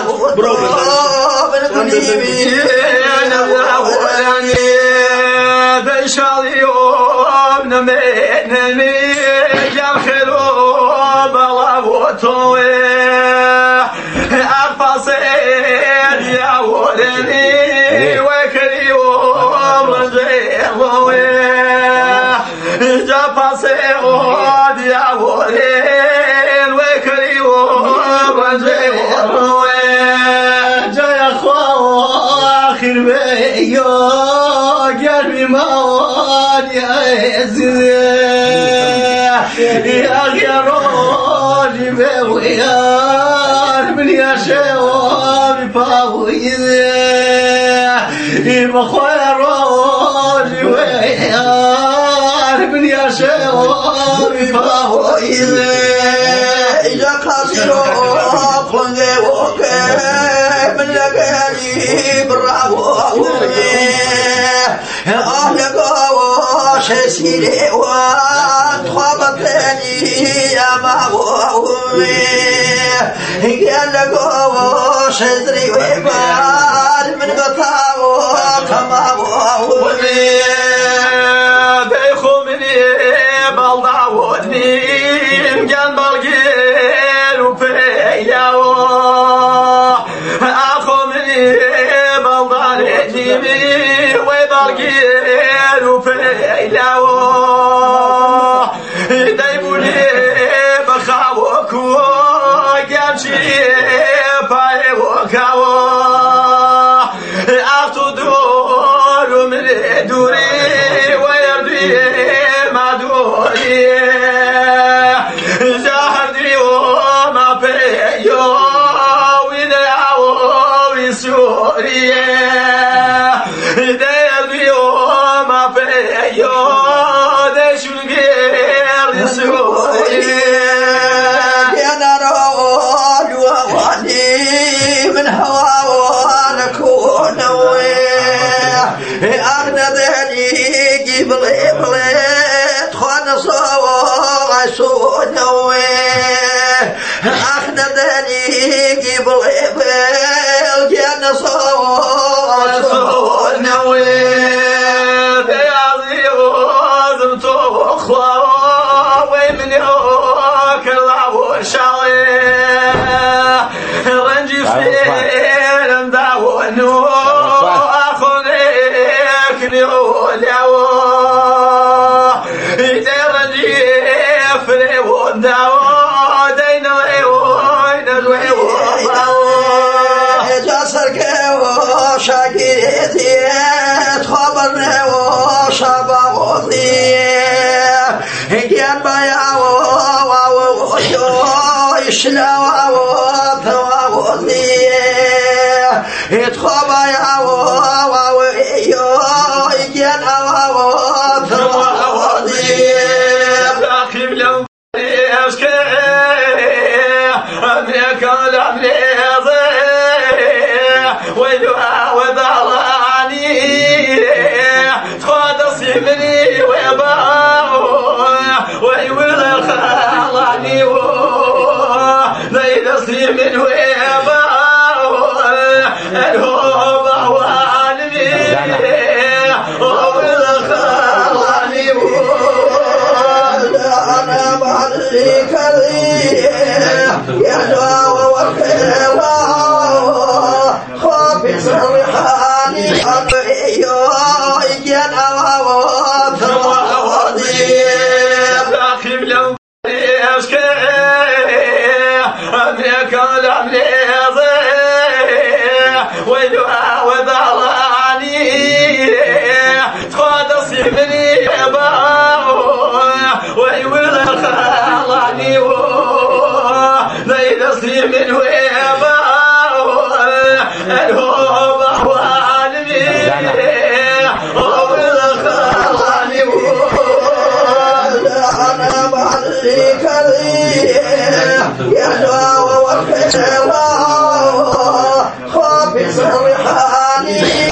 سيري وانخبطني يا مهووي قال لك شدري وبال من قطاو كما هووي بيخو مني بلداودني جنب القير وفيلاو اخو مني بلداودني وبالقير وفيلاو دايبوني بخاوك وقامشي بايوكاو اخو دور من دوري ويردي ما دوري زهدي وما بيو ويدعو ويسوري ديردي وما بيو ديشو الغير يسوري يا رول ووالي من هوا ونكون أغنى بلي بلي تخوان صوغ سونوي أغنى بلي بلي جان صوغ سونوي بيعضي وزم تخوى ومن يوك الله وشاوي رنجي فين مداونو شاكيتي تخبرني وشبابوتي هيان بايعو يشلاو وثوابوتي تخبايعو يجان وثوابوتي راكب لو اشكي امريكا الامريضي ويلوها وضراني تخاطصي مني ويباو ويولى خالاني ليلصي من ويباو الهوبة وعالمي ويولى خالاني أنا بعليك يا دواء والخيوة خافي صرحاني أبيو يجينا وثوابي راكب لو اشكي امريكا الامريضي ويلوها وضراني تخاطصي مني يباو ويولى خالاني ليلصي من ويباو الهوبة وعالمي ويولى خالاني أنا بعليك يا دواء والخيوة خافي صرحاني